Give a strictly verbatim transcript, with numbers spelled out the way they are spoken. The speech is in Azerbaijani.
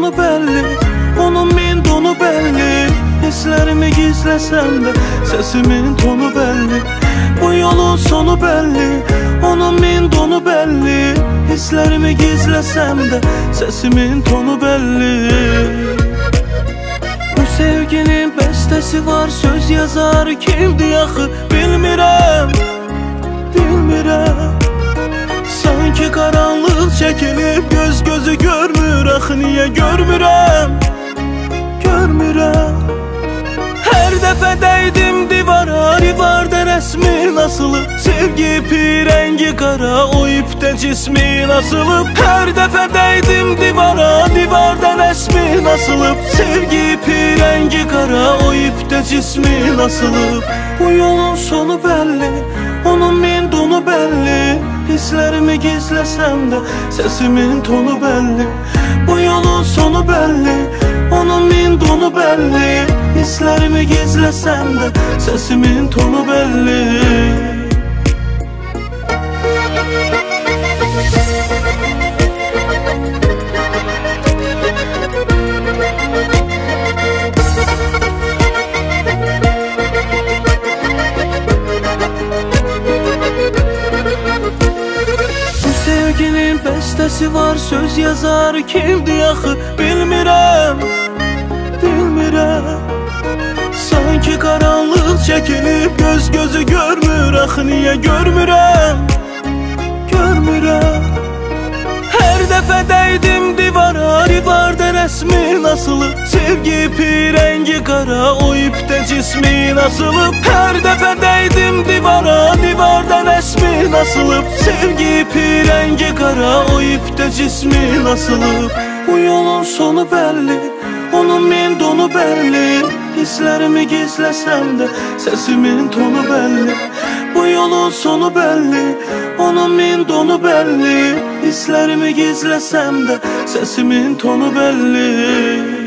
sonu belli, onun min donu belli. Hislerimi gizlesem de sesimin tonu belli. Bu yolun sonu belli, onun min donu belli. Hislerimi gizlesem de sesimin tonu belli. Bu sevginin bestesi var, söz yazar kimdi axı bilmirəm, bilmirəm. Sanki qaranlıq çəkilib göz gözü görmür, axı niyə görmürəm, görmürəm. Hər dəfə dəydim divara, divarda rəsmin asılıb. Sevgi pirəngi qara, o ipdə cismin asılıb. Hər dəfə dəydim divara, divarda rəsmin asılıb. Sevgi pirəngi qara, o ipdə cismin asılıb. Bu yolun sonu belli, onun min donu belli. Hislerimi gizlesem de sesimin tonu belli. Bu yolun sonu belli, onun min donu belli. Hislerimi gizlesem de sesimin tonu belli. Sevginin bestesi var, söz yazar kimdi axı bilmirəm, bilmirəm. Sanki qaranlıq çəkilib göz gözü görmür, axı niyə görmürəm, görmürəm. Hər dəfə dəydim divara, divarda rəsmin asılıb. Sevgi pirəngi qara, o ipdə cismin asılıb. Hər dəfə dəydim divara, divarda rəsmin asılıb. Sevgi pirəngi qara, o ipdə cismin asılıb. Bu yolun sonu belli, onun min donu belli. Hislerimi gizlesem de sesimin tonu belli. Bu yolun sonu belli, onun min donu belli. Hislerimi gizlesem de sesimin tonu belli.